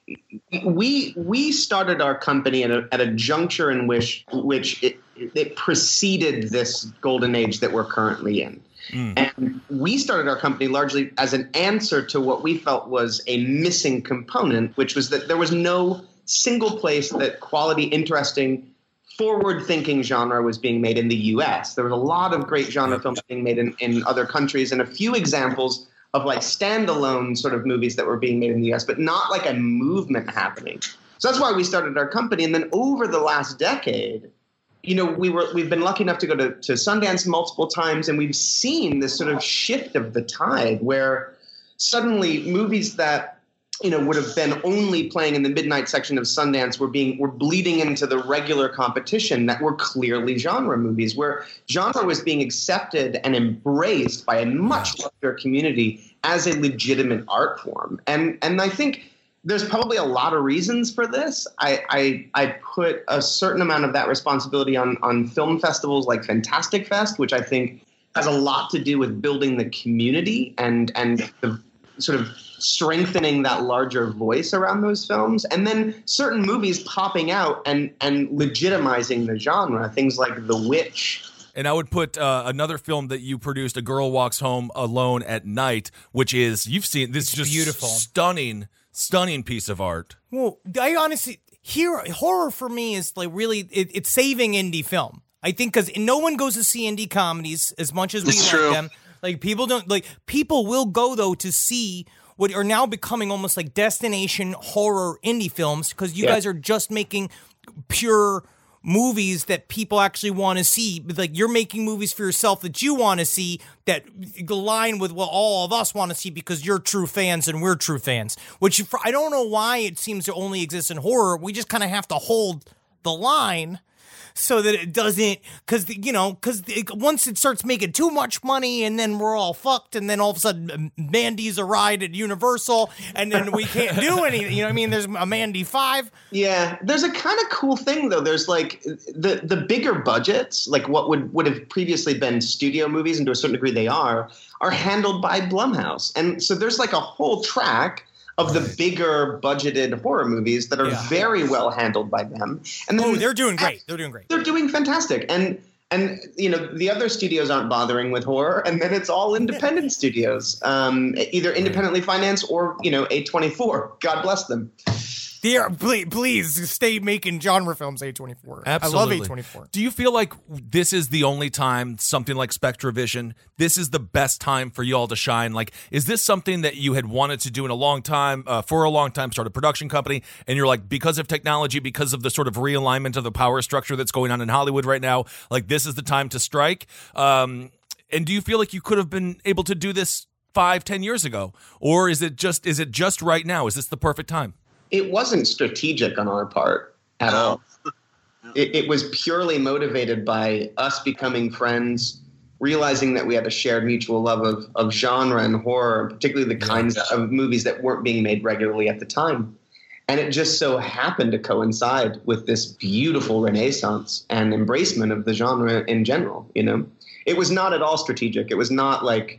we started our company at a juncture in which it preceded this golden age that we're currently in. And we started our company largely as an answer to what we felt was a missing component, which was that there was no single place that quality, interesting forward-thinking genre was being made in the U.S. There was a lot of great genre films being made in other countries, and a few examples of like standalone sort of movies that were being made in the U.S., but not like a movement happening. So that's why we started our company. And then over the last decade, we've been lucky enough to go to Sundance multiple times, and we've seen this sort of shift of the tide where suddenly movies that would have been only playing in the midnight section of Sundance were bleeding into the regular competition that were clearly genre movies, where genre was being accepted and embraced by a much larger community as a legitimate art form. And I think there's probably a lot of reasons for this. I put a certain amount of that responsibility on film festivals like Fantastic Fest, which I think has a lot to do with building the community and the sort of strengthening that larger voice around those films, and then certain movies popping out and legitimizing the genre, things like The Witch. And I would put another film that you produced, A Girl Walks Home Alone at Night, which is, you've seen this, just beautiful, stunning piece of art. Well, I honestly, horror for me is like really, it's saving indie film. I think because no one goes to see indie comedies as much as we like them. Like people will go though to see what are now becoming almost like destination horror indie films, because you guys are just making pure movies that people actually want to see. Like, you're making movies for yourself that you want to see, that align with what all of us want to see, because you're true fans and we're true fans. Which I don't know why it seems to only exist in horror. We just kind of have to hold the line so that it doesn't, because once it starts making too much money, and then we're all fucked, and then all of a sudden Mandy's a ride at Universal, and then we can't do anything. You know what I mean? There's a Mandy 5. Yeah, there's a kind of cool thing though. There's like the bigger budgets, like what would have previously been studio movies, and to a certain degree they are handled by Blumhouse, and so there's like a whole track of the bigger budgeted horror movies that are very well handled by them. And then they're doing great. They're doing great. They're doing fantastic. And the other studios aren't bothering with horror, and then it's all independent studios, either independently financed or, A24. God bless them. Please stay making genre films, A24. Absolutely. I love A24. Do you feel like this is the only time something like SpectraVision, this is the best time for you all to shine? Like, is this something that you had wanted to do in a long time, start a production company, and you're like, because of technology, because of the sort of realignment of the power structure that's going on in Hollywood right now, like, this is the time to strike? And do you feel like you could have been able to do this 5-10 years ago? Or is it just right now? Is this the perfect time? It wasn't strategic on our part at all. It was purely motivated by us becoming friends, realizing that we had a shared mutual love of genre and horror, particularly the kinds of movies that weren't being made regularly at the time. And it just so happened to coincide with this beautiful renaissance and embracement of the genre in general. It was not at all strategic. It was not like,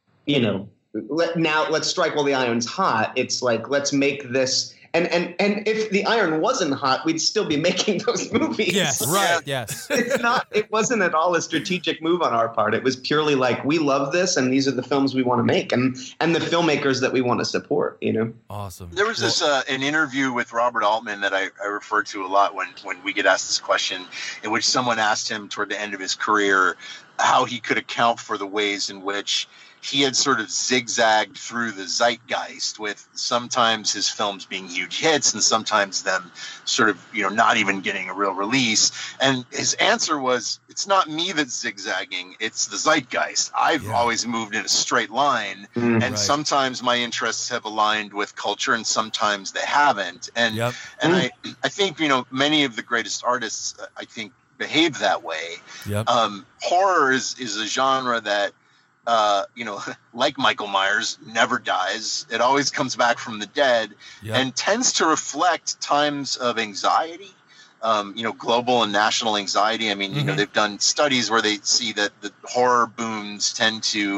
let's strike while the iron's hot. It's like, let's make this. And if the iron wasn't hot, we'd still be making those movies. Yes, right. Yes. It wasn't at all a strategic move on our part. It was purely like, we love this, and these are the films we want to make, and the filmmakers that we want to support. Awesome. There was this an interview with Robert Altman that I refer to a lot when we get asked this question, in which someone asked him toward the end of his career how he could account for the ways in which he had sort of zigzagged through the zeitgeist, with sometimes his films being huge hits and sometimes them sort of, not even getting a real release. And his answer was, it's not me that's zigzagging, it's the zeitgeist. I've always moved in a straight line, and sometimes my interests have aligned with culture and sometimes they haven't. And I think, many of the greatest artists, I think, behave that way. Horror is a genre that, like Michael Myers, never dies. It always comes back from the dead and tends to reflect times of anxiety, global and national anxiety. I mean, they've done studies where they see that the horror booms tend to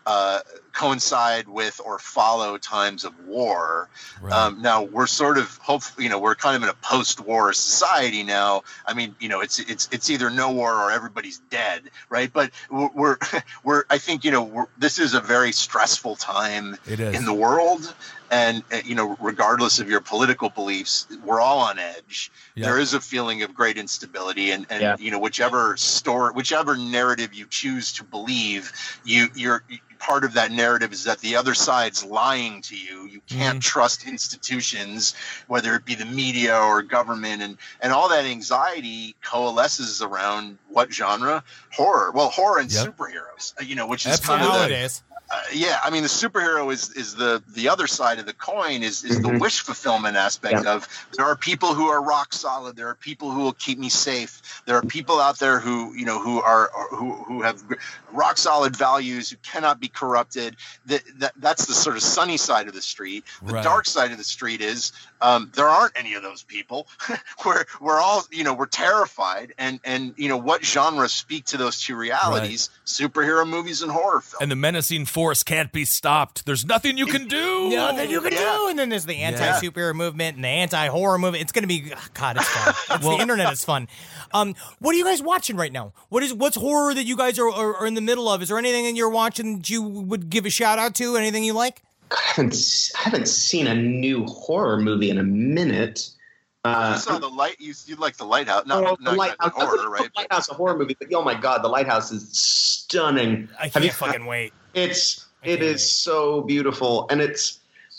coincide with or follow times of war. Right. Now we're sort of we're kind of in a post-war society now. I mean, it's either no war or everybody's dead, right? But we're I think this is a very stressful time in the world, and regardless of your political beliefs, we're all on edge. Yeah. There is a feeling of great instability, and whichever narrative you choose to believe, you're part of that narrative is that the other side's lying to you. You can't trust institutions, whether it be the media or government, and all that anxiety coalesces around what genre? Horror. Well, horror and superheroes, which is kind of nowadays. I mean, the superhero is the other side of the coin is the wish fulfillment aspect of there are people who are rock solid. There are people who will keep me safe. There are people out there who have rock solid values, who cannot be corrupted. That's the sort of sunny side of the street. The dark side of the street is there aren't any of those people. we're all we're terrified, and what genres speak to those two realities? Superhero movies and horror films. And the menacing force can't be stopped. There's nothing you can do. Nothing you can do. And then there's the anti-superhero movement and the anti-horror movement. It's going to be, God, it's fun. The internet is fun. What are you guys watching right now? What's horror that you guys are in the middle of? Is there anything that you're watching that you would give a shout out to? Anything you like? I haven't seen a new horror movie in a minute. You saw the light. You like the Lighthouse? No, the Lighthouse. Horror, right? The Lighthouse, a horror movie. But oh my God, the Lighthouse is stunning. I can't fucking wait. It is so beautiful, and it's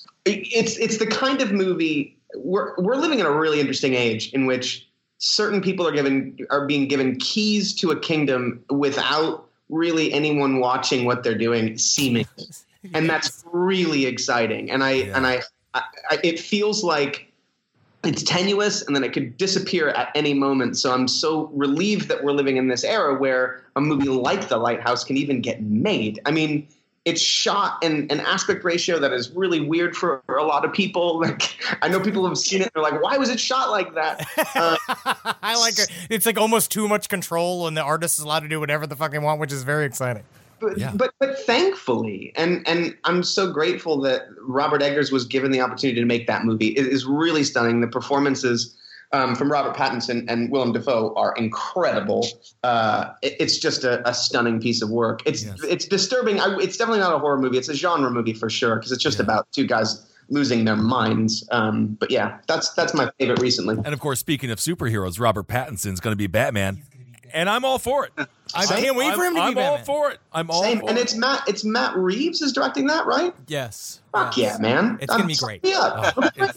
the kind of movie we're living in a really interesting age in which certain people are being given keys to a kingdom without really anyone watching what they're doing, seemingly, and that's really exciting. And I it feels like it's tenuous, and then it could disappear at any moment. So I'm so relieved that we're living in this era where a movie like The Lighthouse can even get made. I mean, it's shot in an aspect ratio that is really weird for a lot of people. Like, I know people have seen it. They're like, why was it shot like that? I like it. It's like almost too much control, and the artist is allowed to do whatever the fuck they want, which is very exciting. But thankfully, and I'm so grateful that Robert Eggers was given the opportunity to make that movie. It is really stunning. The performances from Robert Pattinson and Willem Dafoe are incredible. It's just a stunning piece of work. It's disturbing. It's definitely not a horror movie. It's a genre movie for sure, because it's just about two guys losing their minds. But yeah, that's my favorite recently. And of course, speaking of superheroes, Robert Pattinson's going to be Batman. And I'm all for it. I can't wait for him to be Batman. I'm all for it. I'm all for it. And it's Matt Reeves is directing that, right? Yes. Fuck yeah, man. It's going to be great. Yeah.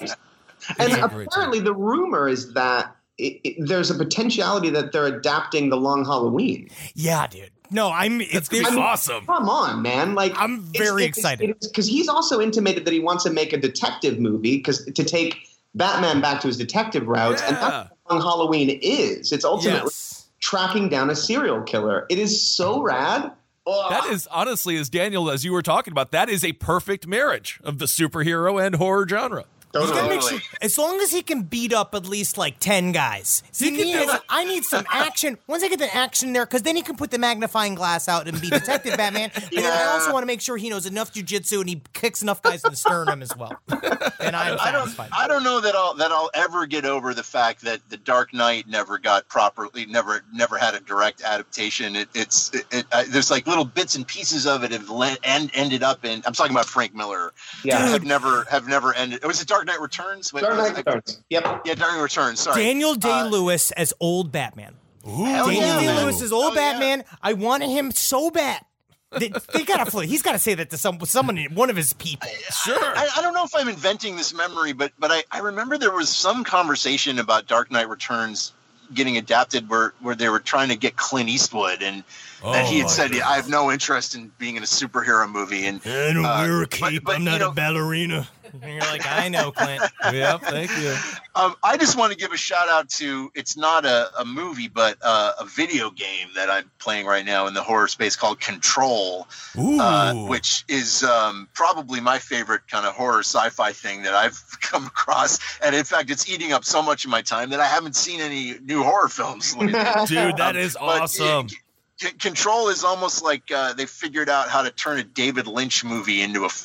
And apparently the rumor is that there's a potentiality that they're adapting The Long Halloween. Yeah, dude. No, it's awesome. Come on, man. Like, I'm very excited. Because he's also intimated that he wants to make a detective movie to take Batman back to his detective routes. And that's what Long Halloween is. It's ultimately tracking down a serial killer. It is so rad. Oh. That is, honestly, as Daniel, as you were talking about, that is a perfect marriage of the superhero and horror genre. Totally. As long as he can beat up at least like 10 guys. I need some action. Once I get the action there, because then he can put the magnifying glass out and be Detective Batman. And then I also want to make sure he knows enough jujitsu and he kicks enough guys in the sternum as well. And I'm satisfied. I don't know that I'll ever get over the fact that The Dark Knight never had a direct adaptation. There's like little bits and pieces of it have ended up in. I'm talking about Frank Miller. Yeah, have never ended. Was it Dark Knight Returns? Dark Knight Returns. Yep. Yeah, Dark Knight Returns. Sorry. Daniel Day-Lewis as old Batman. Daniel Day-Lewis as old Batman. Yeah. I wanted him so bad. He's got to say that to someone, one of his people. Sure. I don't know if I'm inventing this memory, but I remember there was some conversation about Dark Knight Returns getting adapted where they were trying to get Clint Eastwood and he had said, I have no interest in being in a superhero movie. And I don't wear a cape. I'm not a ballerina. And you're like, I know, Clint. Yeah, thank you. I just want to give a shout out to, it's not a movie, but a video game that I'm playing right now in the horror space called Control, which is probably my favorite kind of horror sci-fi thing that I've come across. And in fact, it's eating up so much of my time that I haven't seen any new horror films lately. Dude, that is awesome. Control is almost like they figured out how to turn a David Lynch movie into an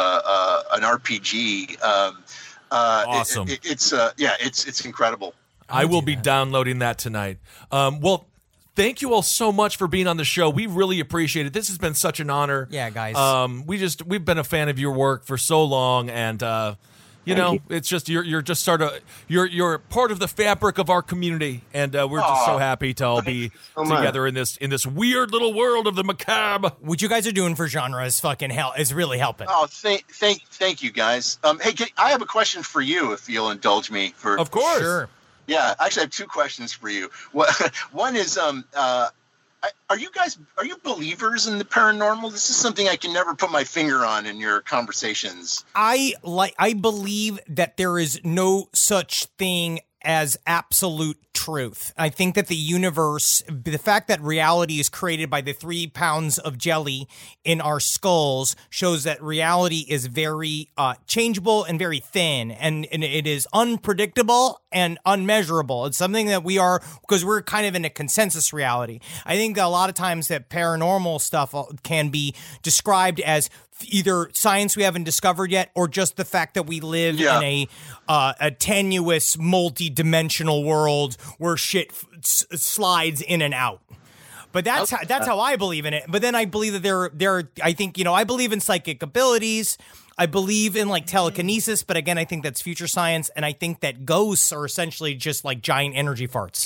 RPG. Awesome. It's incredible. I will be downloading that tonight. Well, thank you all so much for being on the show. We really appreciate it. This has been such an honor. Yeah, guys. We've been a fan of your work for so long, and it's just you're just sort of you're part of the fabric of our community, and we're just so happy to all be together in this weird little world of the macabre. What you guys are doing for genre is fucking hell. Is really helping. Oh, thank you guys. Hey, I have a question for you, if you'll indulge me. Of course. Sure. Yeah, actually, I have two questions for you. One is, are you believers in the paranormal? This is something I can never put my finger on in your conversations. I believe that there is no such thing as absolute truth. I think that the universe, the fact that reality is created by the 3 pounds of jelly in our skulls, shows that reality is very changeable and very thin, and it is unpredictable and unmeasurable. It's something that we are, because we're kind of in a consensus reality. I think that a lot of times that paranormal stuff can be described as either science we haven't discovered yet, or just the fact that we live in a tenuous, multi-dimensional world where shit slides in and out. But that's how I believe in it. But then I believe that I believe in psychic abilities. I believe in like telekinesis, but again, I think that's future science, and I think that ghosts are essentially just like giant energy farts.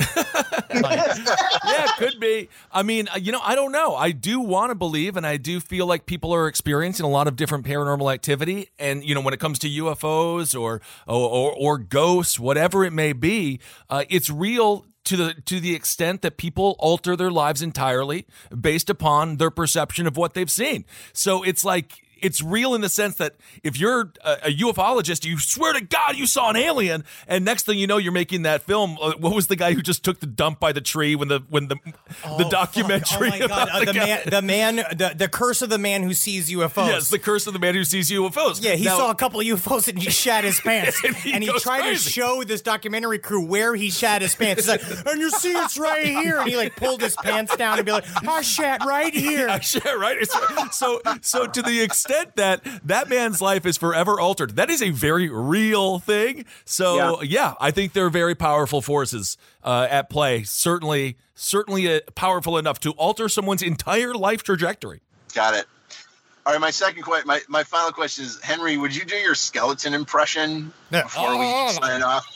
Yeah, could be. I mean, I don't know. I do want to believe, and I do feel like people are experiencing a lot of different paranormal activity. And when it comes to UFOs or ghosts, whatever it may be, it's real to the extent that people alter their lives entirely based upon their perception of what they've seen. So it's like, it's real in the sense that if you're a ufologist, you swear to God you saw an alien, and next thing you know, you're making that film. What was the guy who just took the dump by the tree when the documentary? Oh my God! The curse of the man who sees UFOs. Yes, the curse of the man who sees UFOs. Yeah, he saw a couple of UFOs and he shat his pants, and he tried to show this documentary crew where he shat his pants. He's like, and you see it's right here, and he like pulled his pants down and be like, I shat right here. I shat right. So to the extent that man's life is forever altered. That is a very real thing. So yeah I think they're very powerful forces at play. Certainly powerful enough to alter someone's entire life trajectory. Got it. All right, my second question, my final question is, Henry, would you do your skeleton impression before we sign off?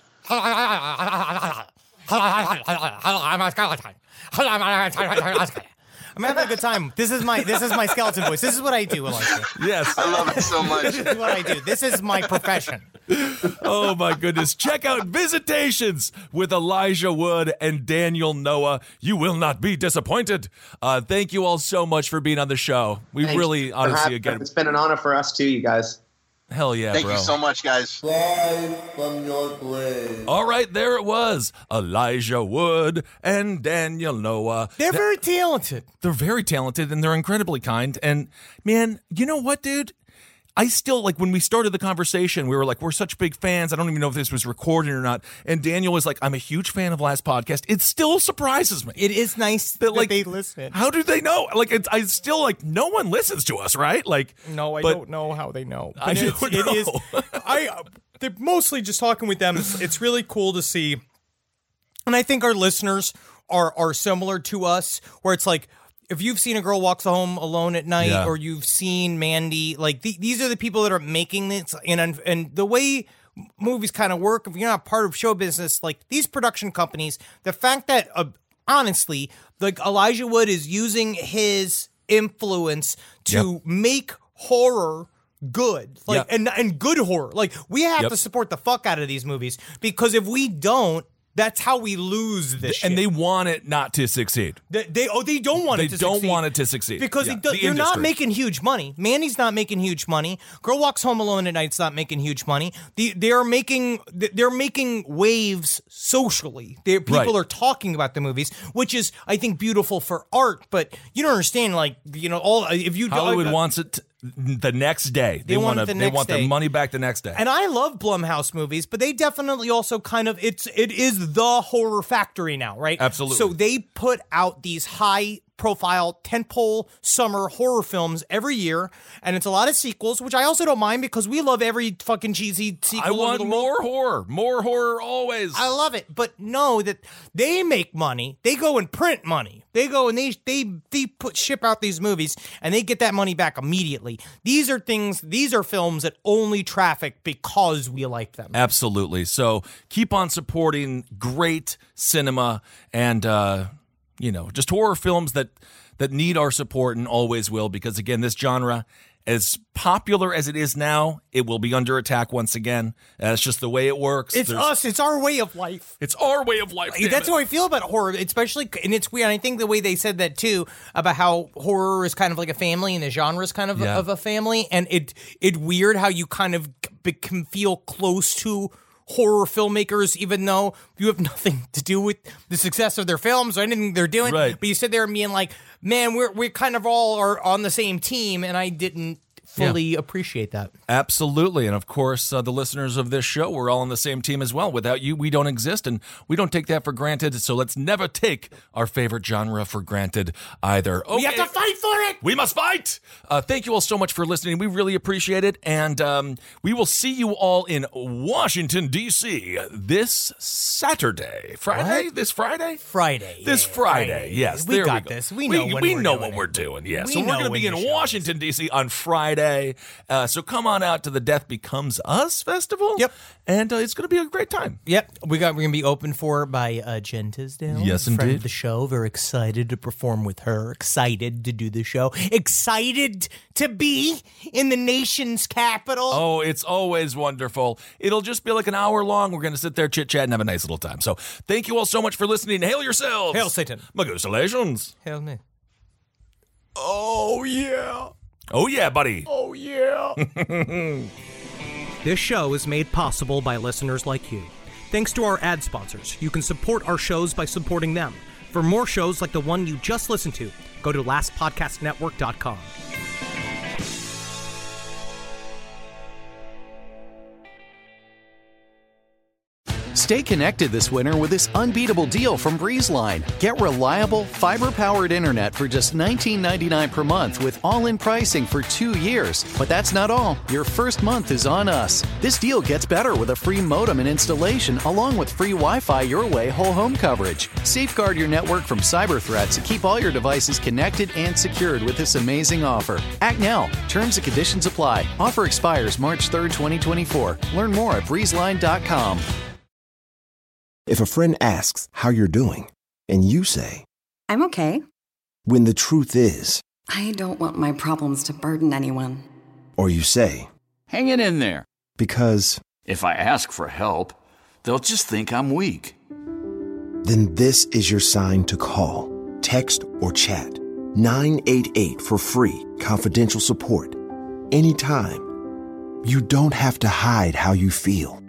I'm a skeleton. I'm having a good time. This is my skeleton voice. This is what I do, Elijah. Yes. I love it so much. This is what I do. This is my profession. Oh, my goodness. Check out Visitations with Elijah Wood and Daniel Noah. You will not be disappointed. Thank you all so much for being on the show. We really, honestly, again. It's been an honor for us too, you guys. Hell yeah, Thank bro. you so much, guys. Rise from your grave. All right, there it was. Elijah Wood and Daniel Noah. They're very talented. They're very talented, and they're incredibly kind. And, man, you know what, dude? I still, like, when we started the conversation, we were like, we're such big fans. I don't even know if this was recorded or not. And Daniel was like, I'm a huge fan of last podcast. It still surprises me. It is nice that like, they listen. How do they know? Like, I still, like, no one listens to us, right? Like, no, I don't know how they know. But I don't know. It is. They're mostly just talking with them. It's really cool to see. And I think our listeners are similar to us, where it's like, if you've seen A Girl Walks Home Alone at Night, or you've seen Mandy, like these are the people that are making this, and the way movies kind of work, if you're not part of show business, like these production companies, the fact that honestly, like Elijah Wood is using his influence to make horror good, like and good horror. Like we have to support the fuck out of these movies, because if we don't, that's how we lose this shit. And they want it not to succeed. They don't want it to succeed. They don't want it to succeed. Because they're not making huge money. Mandy's not making huge money. Girl Walks Home Alone at Night's not making huge money. They're making waves socially. People are talking about the movies, which is, I think, beautiful for art. But you don't understand, like, if you Hollywood wants it the next day. They want their money back the next day. And I love Blumhouse movies, but they definitely also kind of it is the horror factory now, right? Absolutely. So they put out these high-profile tentpole summer horror films every year, and it's a lot of sequels, which I also don't mind because we love every fucking cheesy sequel. I want more horror always. I love it, but know that they make money. They go and print money. They go and they ship out these movies, and they get that money back immediately. These are films that only traffic because we like them. Absolutely. So keep on supporting great cinema and just horror films that need our support and always will, because again, this genre, as popular as it is now, it will be under attack once again. That's just the way it works. It's us. It's our way of life. It's our way of life. That's how I feel about horror, especially, and it's weird. I think the way they said that too, about how horror is kind of like a family and the genre is kind of a family, and it weird how you kind of can feel close to horror filmmakers, even though you have nothing to do with the success of their films or anything they're doing. Right. But you sit there and being like, man, we kind of all are on the same team, and I didn't fully appreciate that. Absolutely. And of course, the listeners of this show, we're all on the same team as well. Without you, we don't exist, and we don't take that for granted. So let's never take our favorite genre for granted either. Okay. We have to fight for it. We must fight. Thank you all so much for listening. We really appreciate it. And we will see you all in Washington, D.C. this Saturday. Friday? What? This Friday? Friday. This Friday. Yes. We there got we go. this. We know what we're doing. Yeah. We So we're going to be in Washington, D.C. on Friday. So come on out to the Death Becomes Us Festival. Yep. And it's going to be a great time. Yep. We're going to be opened for by Jen Tisdale. Yes, friend indeed. of the show. Very excited to perform with her. Excited to do the show. Excited to be in the nation's capital. Oh, it's always wonderful. It'll just be like an hour long. We're going to sit there, chit-chat, and have a nice little time. So thank you all so much for listening. Hail yourselves. Hail Satan. Magusalations. Hail me. Oh, yeah. Oh, yeah, buddy. Oh, yeah. This show is made possible by listeners like you. Thanks to our ad sponsors, you can support our shows by supporting them. For more shows like the one you just listened to, go to lastpodcastnetwork.com. Stay connected this winter with this unbeatable deal from BreezeLine. Get reliable, fiber-powered internet for just $19.99 per month with all-in pricing for 2 years. But that's not all. Your first month is on us. This deal gets better with a free modem and installation, along with free Wi-Fi your way whole home coverage. Safeguard your network from cyber threats and keep all your devices connected and secured with this amazing offer. Act now. Terms and conditions apply. Offer expires March 3rd, 2024. Learn more at breezeline.com. If a friend asks how you're doing, and you say, I'm okay. When the truth is, I don't want my problems to burden anyone. Or you say, hang it in there. Because if I ask for help, they'll just think I'm weak. Then this is your sign to call, text, or chat 988 for free, confidential support. Anytime. You don't have to hide how you feel.